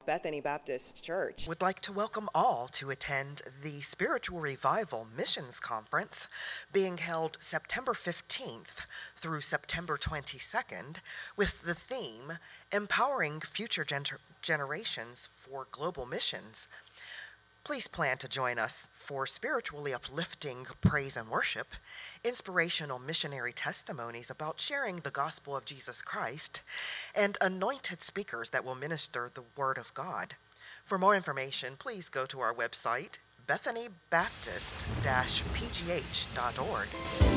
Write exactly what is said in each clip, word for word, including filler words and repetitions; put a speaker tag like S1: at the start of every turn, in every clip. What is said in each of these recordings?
S1: Bethany Baptist Church
S2: would like to welcome all to attend the Spiritual Revival Missions Conference being held September fifteenth through September twenty-second with the theme Empowering Future Gener- Generations for Global Missions. Please plan to join us for spiritually uplifting praise and worship, inspirational missionary testimonies about sharing the gospel of Jesus Christ, and anointed speakers that will minister the Word of God. For more information, please go to our website, bethany baptist dash p g h dot org.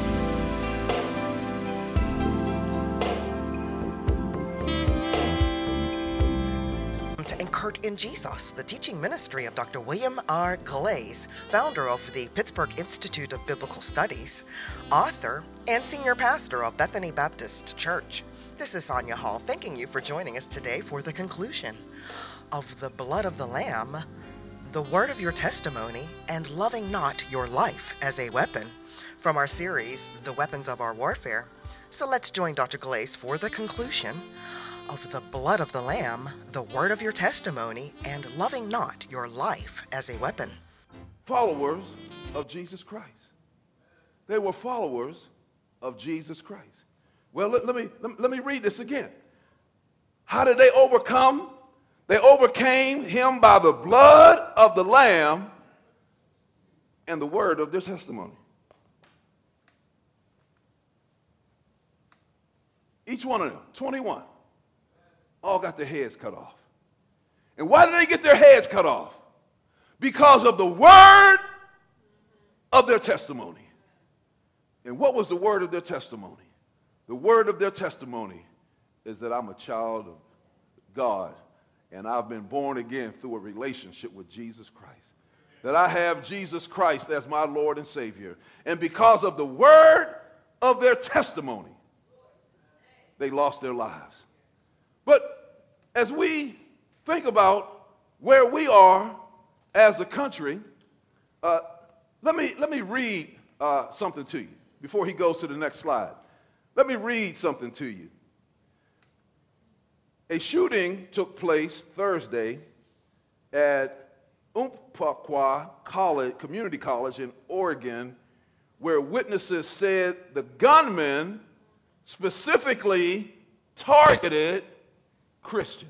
S2: To Anchored in Jesus, the teaching ministry of Doctor William R. Glaze, founder of the Pittsburgh Institute of Biblical Studies, author, and senior pastor of Bethany Baptist Church. This is Sonia Hall, thanking you for joining us today for the conclusion of the blood of the Lamb, the word of your testimony, and loving not your life as a weapon, from our series, The Weapons of Our Warfare. So let's join Doctor Glaze for the conclusion of the blood of the Lamb, the word of your testimony, and loving not your life as a weapon.
S3: Followers of Jesus Christ. They were followers of Jesus Christ. Well, let, let me, let, let me read this again. How did they overcome? They overcame him by the blood of the Lamb and the word of their testimony. Each one of them, twenty-one. All got their heads cut off. And why did they get their heads cut off? Because of the word of their testimony. And what was the word of their testimony? The word of their testimony is that I'm a child of God, and I've been born again through a relationship with Jesus Christ. That I have Jesus Christ as my Lord and Savior. And because of the word of their testimony, they lost their lives. But as we think about where we are as a country, uh, let me let me read uh, something to you before he goes to the next slide. Let me read something to you. A shooting took place Thursday at Umpqua College, Community College in Oregon, where witnesses said the gunman specifically targeted Christians.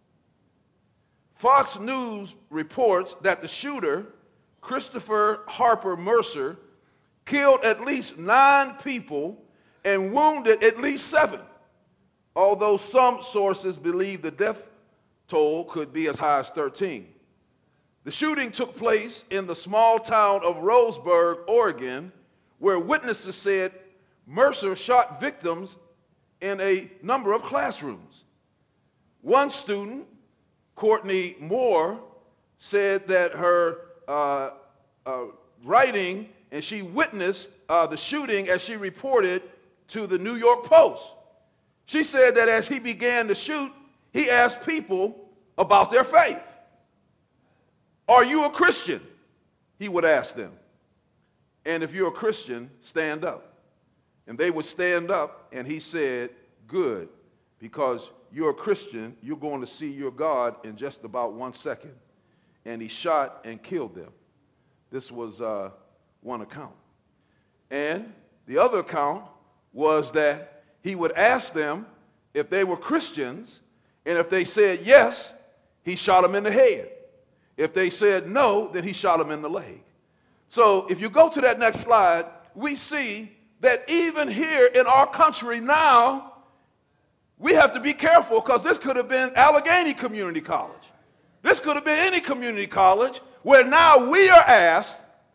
S3: Fox News reports that the shooter, Christopher Harper Mercer, killed at least nine people and wounded at least seven, although some sources believe the death toll could be as high as thirteen. The shooting took place in the small town of Roseburg, Oregon, where witnesses said Mercer shot victims in a number of classrooms. One student, Courtney Moore, said that her uh, uh, writing, and she witnessed uh, the shooting as she reported to the New York Post. She said that as he began to shoot, he asked people about their faith. Are you a Christian? He would ask them. And if you're a Christian, stand up. And they would stand up, and he said, good, because you're a Christian, you're going to see your God in just about one second. And he shot and killed them. This was uh, one account. And the other account was that he would ask them if they were Christians, and if they said yes, he shot them in the head. If they said no, then he shot them in the leg. So if you go to that next slide, we see that even here in our country now, we have to be careful, because this could have been Allegheny Community College. This could have been any community college, where now we are asked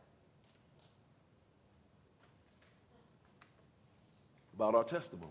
S3: about our testimony.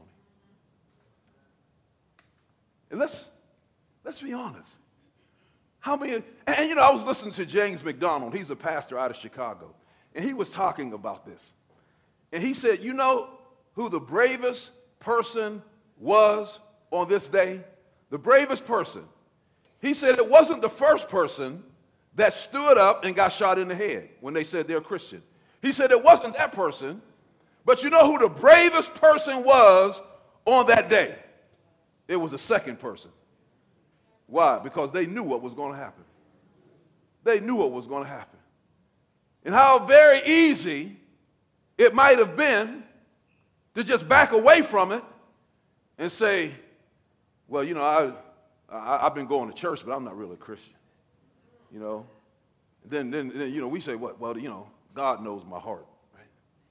S3: And let's, let's be honest. How many, and you know, I was listening to James McDonald. He's a pastor out of Chicago. And he was talking about this. And he said, you know who the bravest person was on this day? The bravest person. He said it wasn't the first person that stood up and got shot in the head when they said they're Christian. He said it wasn't that person. But you know who the bravest person was on that day? It was the second person. Why? Because they knew what was going to happen. They knew what was going to happen. And how very easy it might have been to just back away from it and say, well, you know, I, I, I've been going to church, but I'm not really a Christian. You know? Then, then, then, you know, we say, what? Well, you know, God knows my heart. Right?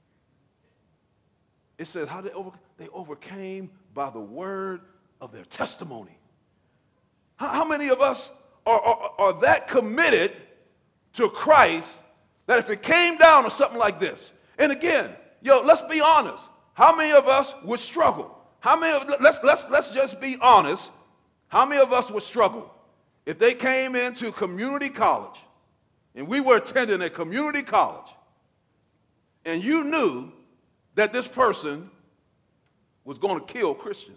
S3: It says how they, over, they overcame by the word of their testimony. How, how many of us are, are, are that committed to Christ that if it came down to something like this, and again, yo, let's be honest. How many of us would struggle? How many of, let's, let's, let's just be honest. How many of us would struggle if they came into community college and we were attending a community college and you knew that this person was going to kill Christians?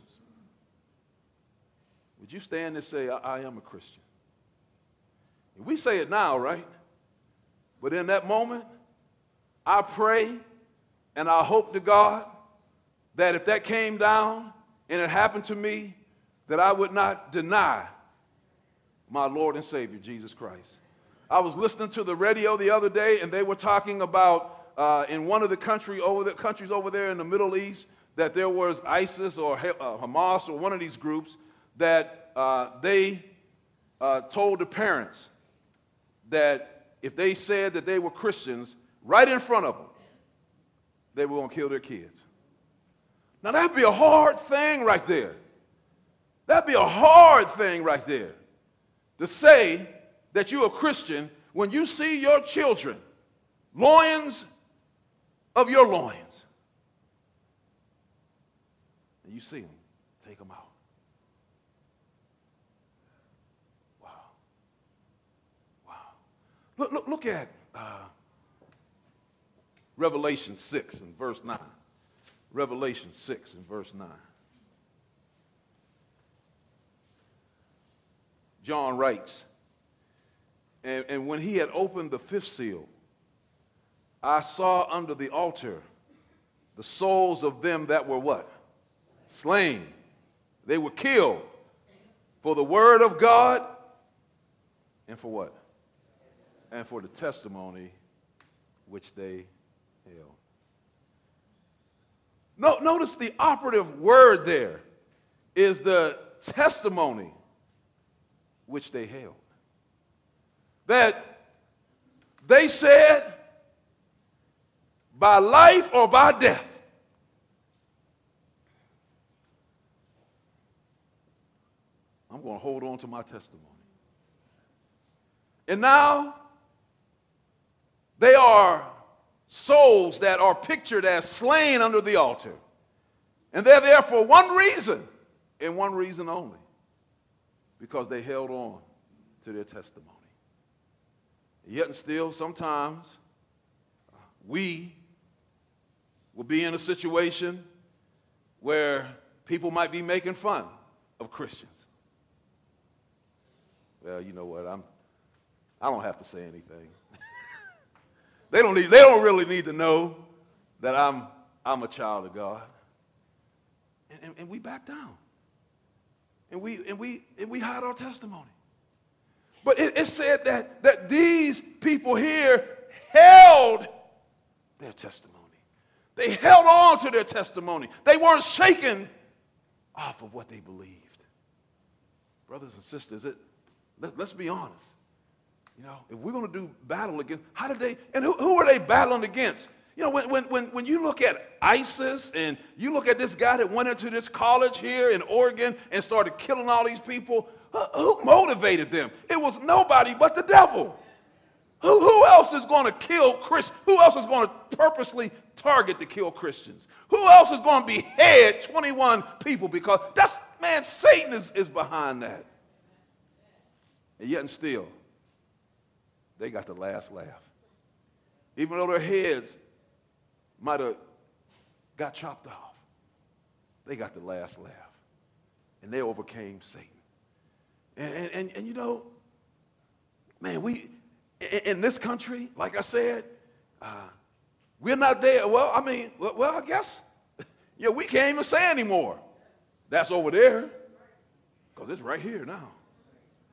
S3: Would you stand and say, I, I am a Christian? And we say it now, right? But in that moment, I pray and I hope to God that if that came down and it happened to me, that I would not deny my Lord and Savior, Jesus Christ. I was listening to the radio the other day, and they were talking about uh, in one of the country over the countries over there in the Middle East that there was ISIS or uh, Hamas or one of these groups that uh, they uh, told the parents that if they said that they were Christians, right in front of them, they were going to kill their kids. Now, that'd be a hard thing right there. That'd be a hard thing right there to say that you're a Christian when you see your children, loins of your loins, and you see them, take them out. Wow. Wow. Look, look, look at uh, Revelation six and verse nine. Revelation six and verse nine. John writes, and, and when he had opened the fifth seal, I saw under the altar the souls of them that were what? Slain. They were killed for the word of God and for what? And for the testimony which they held. No, notice the operative word there is the testimony which they held. That they said, by life or by death, I'm going to hold on to my testimony. And now they are souls that are pictured as slain under the altar. And they're there for one reason, and one reason only, because they held on to their testimony. Yet and still, sometimes we will be in a situation where people might be making fun of Christians. Well, you know what? I'm, I don't have to say anything. They don't need, they don't really need to know that I'm, I'm a child of God. And, and, and we back down. And we, and, we, and we hide our testimony. But it, it said that, that these people here held their testimony. They held on to their testimony. They weren't shaken off of what they believed. Brothers and sisters, it, let, let's be honest. You know, if we're going to do battle against, how did they, and who, who are they battling against? You know, when, when, when, when you look at ISIS and you look at this guy that went into this college here in Oregon and started killing all these people, uh, who motivated them? It was nobody but the devil. Who, who else is going to kill Christians? Who else is going to purposely target to kill Christians? Who else is going to behead twenty-one people? Because that's, man, Satan is, is behind that. And yet and still, they got the last laugh. Even though their heads might have got chopped off, they got the last laugh. And they overcame Satan. And, and, and, and you know, man, we, in, in this country, like I said, uh, we're not there. Well, I mean, well, well I guess, yeah, we can't even say anymore. That's over there, because it's right here now.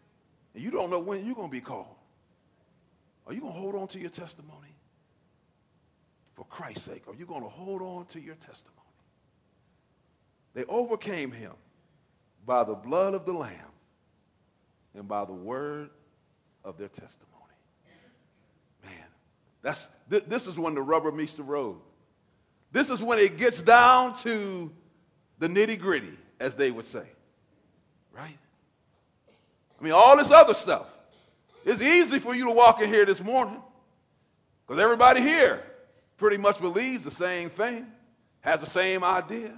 S3: and you don't know when you're going to be called. Are you going to hold on to your testimony? For Christ's sake, are you going to hold on to your testimony? They overcame him by the blood of the Lamb and by the word of their testimony. Man, that's, th- this is when the rubber meets the road. This is when it gets down to the nitty-gritty, as they would say, right? I mean, all this other stuff. It's easy for you to walk in here this morning because everybody here pretty much believes the same thing, has the same idea.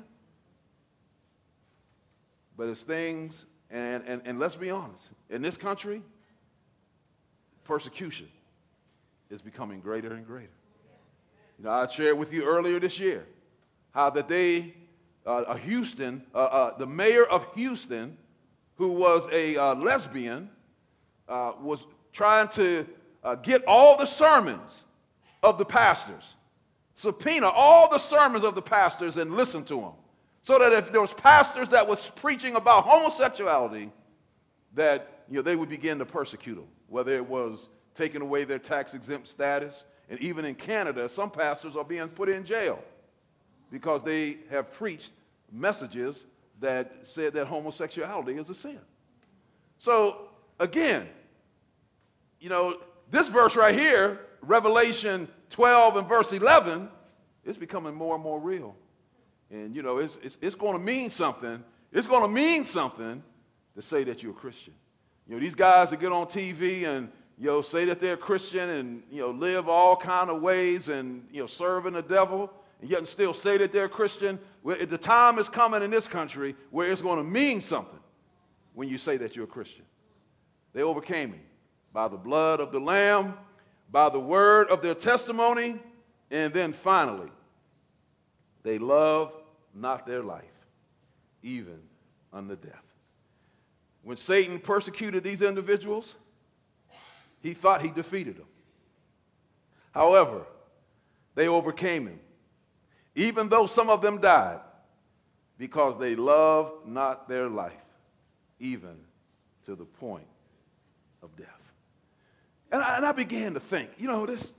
S3: But it's things, and, and, and let's be honest, in this country, persecution is becoming greater and greater. You know, I shared with you earlier this year how that they, uh, uh, Houston, uh, uh, the mayor of Houston, who was a uh, lesbian, uh, was trying to uh, get all the sermons of the pastors, subpoena all the sermons of the pastors and listen to them. So that if there was pastors that was preaching about homosexuality, that you know, they would begin to persecute them, whether it was taking away their tax-exempt status. And even in Canada, some pastors are being put in jail because they have preached messages that said that homosexuality is a sin. So, again, you know, this verse right here, Revelation twelve and verse eleven, is becoming more and more real. And, you know, it's, it's, it's going to mean something. It's going to mean something to say that you're a Christian. You know, these guys that get on T V and, you know, say that they're Christian and, you know, live all kind of ways and, you know, serving the devil, and yet still say that they're Christian. Well, the time is coming in this country where it's going to mean something when you say that you're a Christian. They overcame him by the blood of the Lamb, by the word of their testimony, and then finally, they love not their life, even unto death. When Satan persecuted these individuals, he thought he defeated them. However, they overcame him, even though some of them died, because they loved not their life, even to the point of death. And I, and I began to think, you know, this,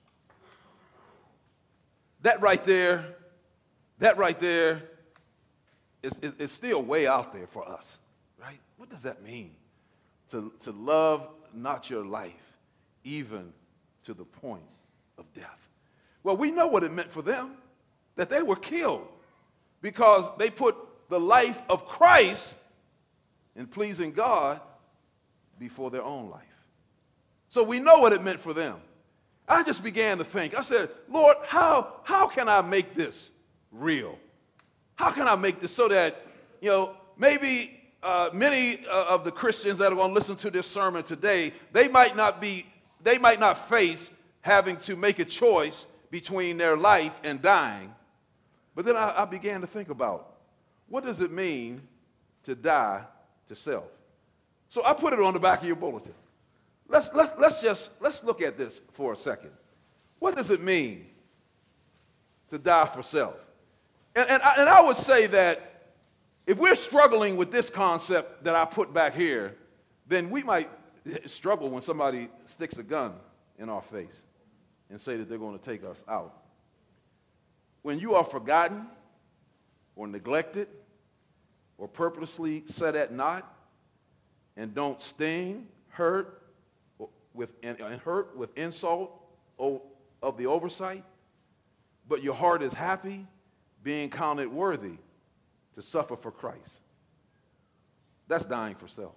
S3: that right there, that right there is, is, is still way out there for us, right? What does that mean? To, to love not your life, even to the point of death. Well, we know what it meant for them, that they were killed because they put the life of Christ in pleasing God before their own life. So we know what it meant for them. I just began to think, I said, Lord, how, how can I make this real? How can I make this so that, you know, maybe uh, many uh, of the Christians that are going to listen to this sermon today, they might not be, they might not face having to make a choice between their life and dying. But then I, I began to think about, what does it mean to die to self? So I put it on the back of your bulletin. Let's, let's, let's just, let's look at this for a second. What does it mean to die for self? And, and, I, and I would say that if we're struggling with this concept that I put back here, then we might struggle when somebody sticks a gun in our face and say that they're going to take us out. When you are forgotten or neglected or purposely set at naught and don't sting, hurt, with, and, and hurt with insult of the oversight, but your heart is happy, being counted worthy to suffer for Christ. That's dying for self.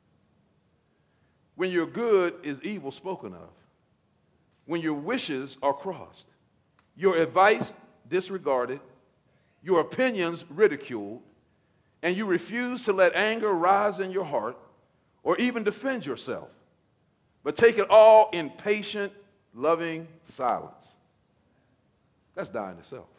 S3: When your good is evil spoken of, when your wishes are crossed, your advice disregarded, your opinions ridiculed, and you refuse to let anger rise in your heart or even defend yourself, but take it all in patient, loving silence. That's dying to self.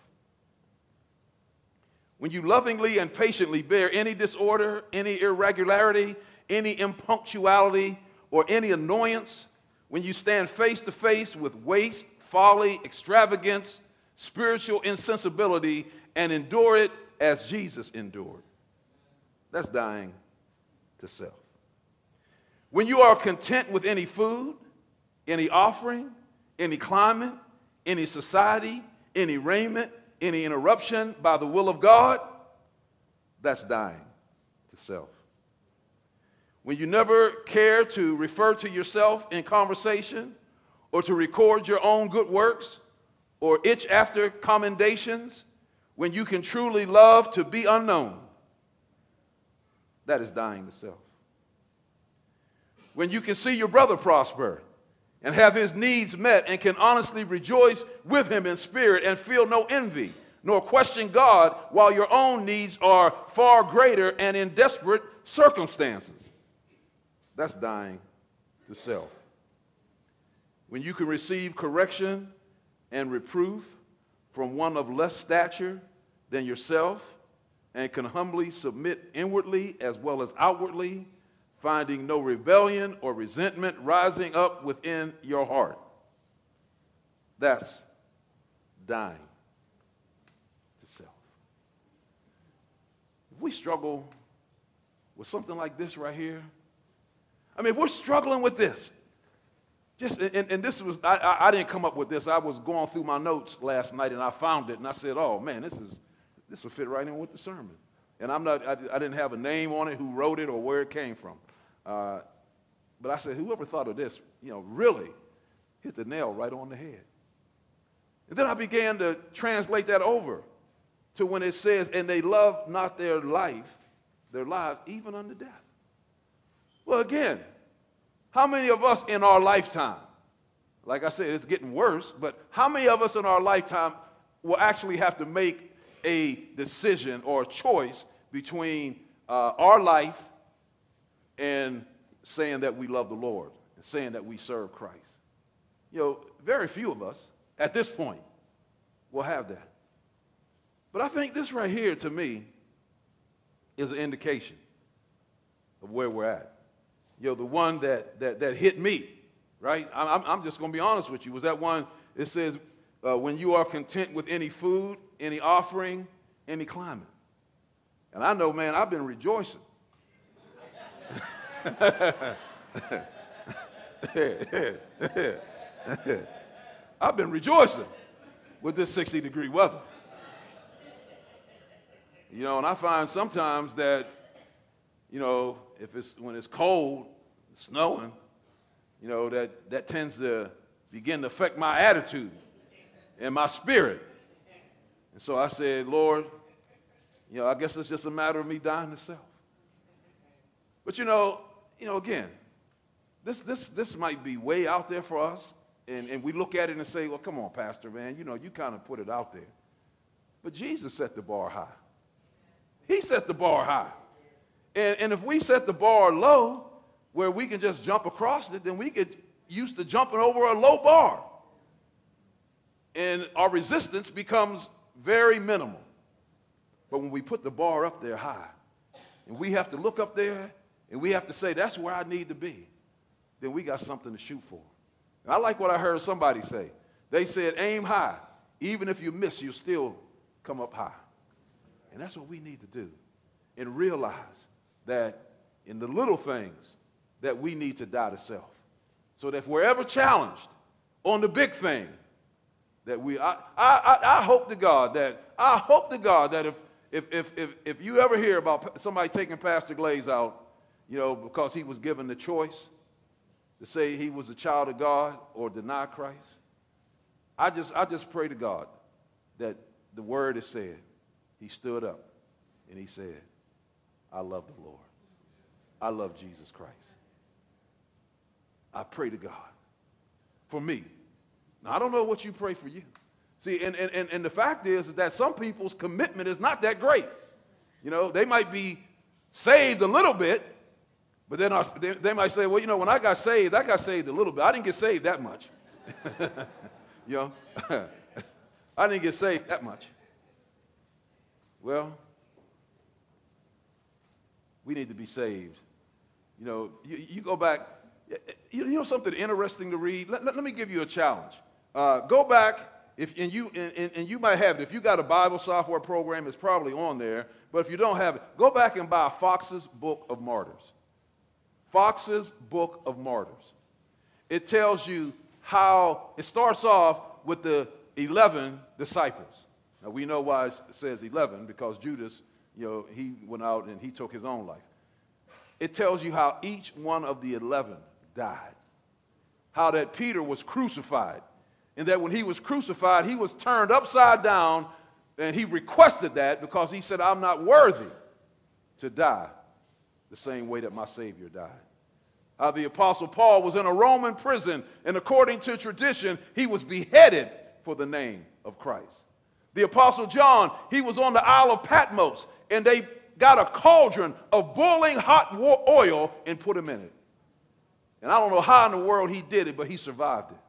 S3: When you lovingly and patiently bear any disorder, any irregularity, any impunctuality, or any annoyance, when you stand face to face with waste, folly, extravagance, spiritual insensibility, and endure it as Jesus endured. That's dying to self. When you are content with any food, any offering, any climate, any society, any raiment, any interruption by the will of God, that's dying to self. When you never care to refer to yourself in conversation or to record your own good works or itch after commendations, when you can truly love to be unknown, that is dying to self. When you can see your brother prosper and have his needs met and can honestly rejoice with him in spirit and feel no envy nor question God while your own needs are far greater and in desperate circumstances, that's dying to self. When you can receive correction and reproof from one of less stature than yourself and can humbly submit inwardly as well as outwardly, finding no rebellion or resentment rising up within your heart, that's dying to self. If we struggle with something like this right here, I mean, if we're struggling with this, just and, and this was I, I, I didn't come up with this. I was going through my notes last night and I found it and I said, "Oh man, this is this will fit right in with the sermon." And I'm not I, I didn't have a name on it, who wrote it or where it came from. Uh, but I said, whoever thought of this, you know, really hit the nail right on the head. And then I began to translate that over to when it says, "And they love not their life, their lives, even unto death." Well, again, how many of us in our lifetime, like I said, it's getting worse, but how many of us in our lifetime will actually have to make a decision or a choice between uh, our life and saying that we love the Lord and saying that we serve Christ? You know, very few of us at this point will have that. But I think this right here, to me, is an indication of where we're at. You know, the one that that, that hit me, right? I'm, I'm just going to be honest with you, was that one, it says, uh, when you are content with any food, any offering, any climate. And I know, man, I've been rejoicing. I've been rejoicing with this sixty degree weather. You know, and I find sometimes that, you know, if it's when it's cold, snowing, you know, that, that tends to begin to affect my attitude and my spirit. And so I said, Lord, you know, I guess it's just a matter of me dying to self. But you know, you know, again, this this this might be way out there for us, and, and we look at it and say, well, come on, Pastor, man, you know, you kind of put it out there. But Jesus set the bar high. He set the bar high. And, and if we set the bar low, where we can just jump across it, then we get used to jumping over a low bar. And our resistance becomes very minimal. But when we put the bar up there high, and we have to look up there, and we have to say, that's where I need to be, then we got something to shoot for. And I like what I heard somebody say. They said, aim high. Even if you miss, you still come up high. And that's what we need to do, and realize that in the little things that we need to die to self. So that if we're ever challenged on the big thing, that we, I, I, I hope to God that, I hope to God that if, if, if, if, if you ever hear about somebody taking Pastor Glaze out, you know, because he was given the choice to say he was a child of God or deny Christ, I just, I just pray to God that the word is said, he stood up and he said, I love the Lord. I love Jesus Christ. I pray to God for me. Now, I don't know what you pray for you. See, and, and, and the fact is that some people's commitment is not that great. You know, they might be saved a little bit, but then they, they might say, well, you know, when I got saved, I got saved a little bit. I didn't get saved that much. You know, I didn't get saved that much. Well, we need to be saved. You know, you, you go back, you, you know something interesting to read? Let, let, let me give you a challenge. Uh, go back, if, and, you, and, and you might have it. If you got a Bible software program, it's probably on there. But if you don't have it, go back and buy Fox's Book of Martyrs. Fox's Book of Martyrs. It tells you how, it starts off with the eleven disciples. Now we know why it says eleven, because Judas, you know, he went out and he took his own life. It tells you how each one of the eleven died. How that Peter was crucified, and that when he was crucified, he was turned upside down, and he requested that because he said, I'm not worthy to die the same way that my Savior died. How the Apostle Paul was in a Roman prison, and according to tradition, he was beheaded for the name of Christ. The Apostle John, he was on the Isle of Patmos, and they got a cauldron of boiling hot oil and put him in it. And I don't know how in the world he did it, but he survived it.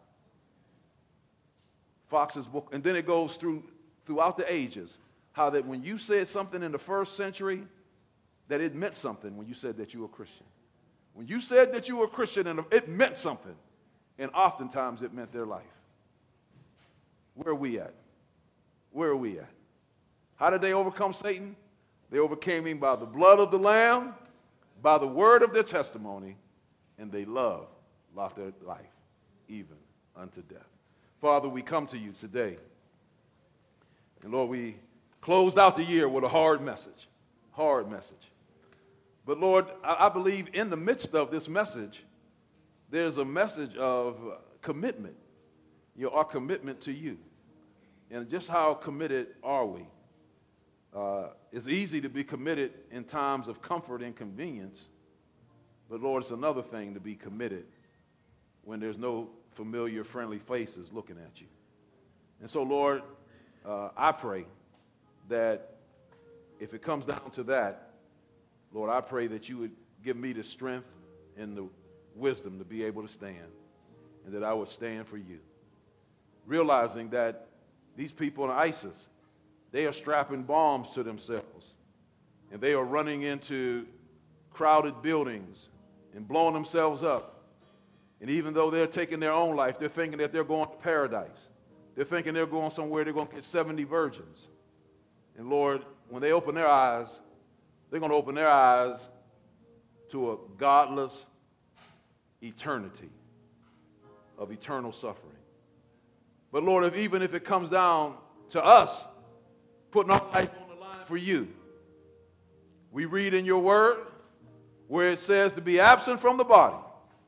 S3: Fox's Book, and then it goes through throughout the ages, how that when you said something in the first century, that it meant something when you said that you were a Christian. When you said that you were a Christian, and it meant something, and oftentimes it meant their life. Where are we at? Where are we at? How did they overcome Satan? They overcame him by the blood of the Lamb, by the word of their testimony, and they loved not their life, even unto death. Father, we come to you today. And Lord, we closed out the year with a hard message, hard message. But Lord, I, I believe in the midst of this message, there's a message of commitment, you know, our commitment to you. And just how committed are we? Uh, it's easy to be committed in times of comfort and convenience, but Lord, it's another thing to be committed when there's no familiar, friendly faces looking at you. And so, Lord, uh, I pray that if it comes down to that, Lord, I pray that you would give me the strength and the wisdom to be able to stand, and that I would stand for you, realizing that these people in ISIS, they are strapping bombs to themselves, and they are running into crowded buildings and blowing themselves up. And even though they're taking their own life, they're thinking that they're going to paradise. They're thinking they're going somewhere, they're going to get seventy virgins. And Lord, when they open their eyes, they're going to open their eyes to a godless eternity of eternal suffering. But Lord, if, even if it comes down to us putting our life on the line for you, we read in your word where it says to be absent from the body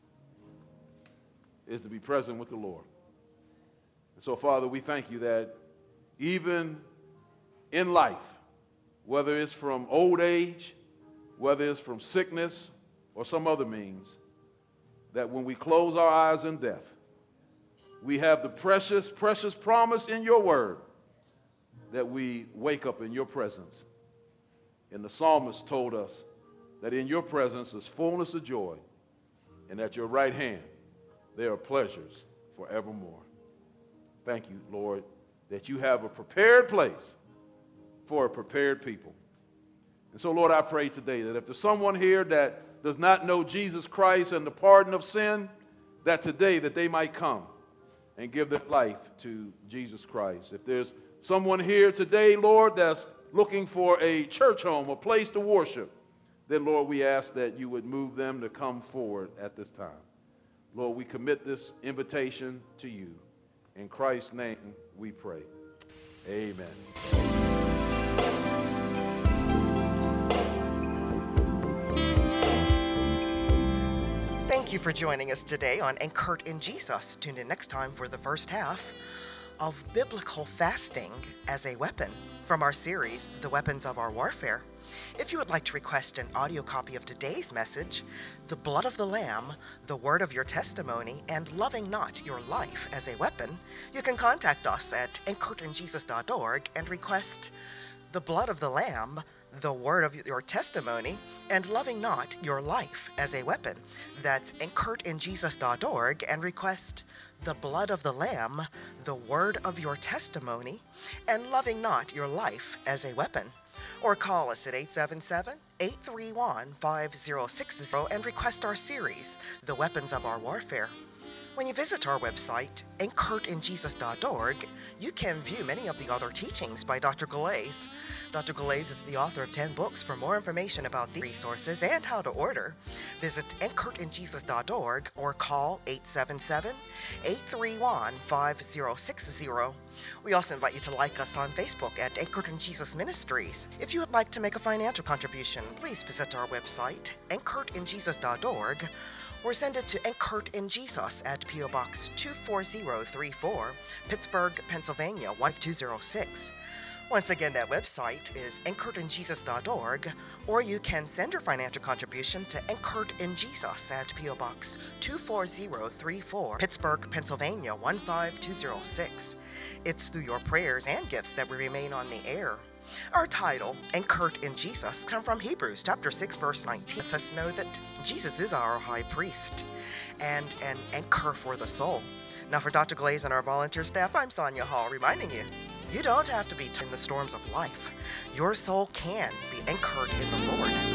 S3: is to be present with the Lord. And so, Father, we thank you that even in life, whether it's from old age, whether it's from sickness or some other means, that when we close our eyes in death, we have the precious, precious promise in your word that we wake up in your presence. And the psalmist told us that in your presence is fullness of joy, and at your right hand there are pleasures forevermore. Thank you, Lord, that you have a prepared place for a prepared people. And so, Lord, I pray today that if there's someone here that does not know Jesus Christ and the pardon of sin, that today that they might come and give their life to Jesus Christ. If there's someone here today, Lord, that's looking for a church home, a place to worship, then, Lord, we ask that you would move them to come forward at this time. Lord, we commit this invitation to you. In Christ's name we pray. Amen.
S2: Thank you for joining us today on Anchored in Jesus. Tune in next time for the first half of Biblical Fasting as a Weapon from our series, The Weapons of Our Warfare. If you would like to request an audio copy of today's message, The Blood of the Lamb, the Word of Your Testimony, and Loving Not Your Life as a Weapon, you can contact us at anchored in jesus dot org and request The Blood of the Lamb, the Word of Your Testimony, and Loving Not Your Life as a Weapon. That's anchored in jesus dot org and request The Blood of the Lamb, the Word of Your Testimony, and Loving Not Your Life as a Weapon. Or call us at eight seven seven, eight three one, five zero six zero and request our series, The Weapons of Our Warfare. When you visit our website, anchored in jesus dot org, you can view many of the other teachings by Doctor Galais. Doctor Galais is the author of ten books. For more information about the resources and how to order, visit anchored in jesus dot org or call eight seven seven, eight three one, five zero six zero. We also invite you to like us on Facebook at Anchored in Jesus Ministries. If you would like to make a financial contribution, please visit our website, anchored in jesus dot org, or send it to Anchored in Jesus at P O Box two four zero three four, Pittsburgh, Pennsylvania one two zero six. Once again, that website is anchored in jesus dot org, or you can send your financial contribution to Anchored in Jesus at P O Box two four zero three four, Pittsburgh, Pennsylvania one five two zero six. It's through your prayers and gifts that we remain on the air. Our title, Anchored in Jesus, comes from Hebrews chapter six, verse nineteen. It lets us know that Jesus is our high priest and an anchor for the soul. Now, for Doctor Galais and our volunteer staff, I'm Sonia Hall, reminding you, you don't have to be in the storms of life. Your soul can be anchored in the Lord.